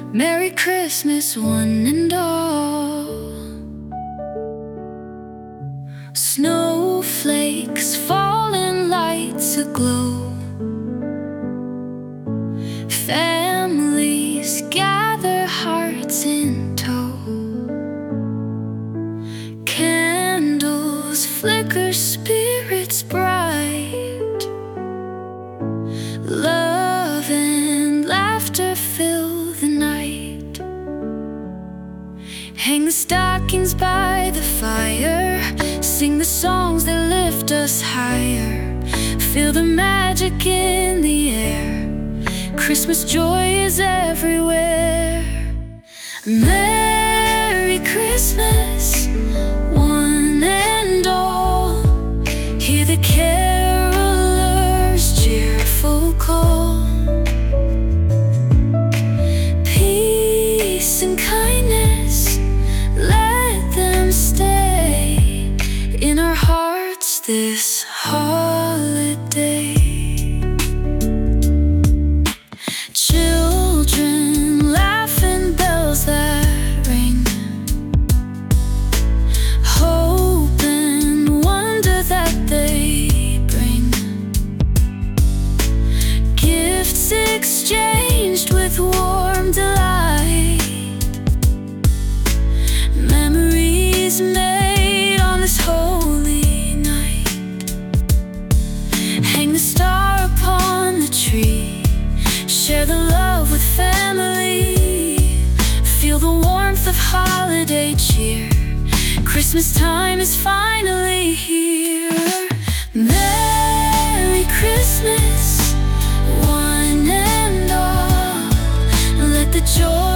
Merry Christmas, one and all. Snowflakes fall in lights aglow. Families gather, hearts in tow. Candles flicker, spirits bright. Love and laughter fill the night. Hang the stockings by the fire. Sing the songs that lift us higher. Feel the magic in the air. Christmas joy is everywhere. Merry Christmas, one and all. Hear the carolers' cheerful call. Peace and kindness, let them stay in our hearts this holiday. Children laugh and bells that ring. Hope and wonder that they bring. Gifts exchanged with warm delight. Memories made on this holy night. Hang the star upon the tree. Share the love with family. Feel the warmth of holiday cheer. Christmas time is finally here. Merry Christmas, one and all. Let the joy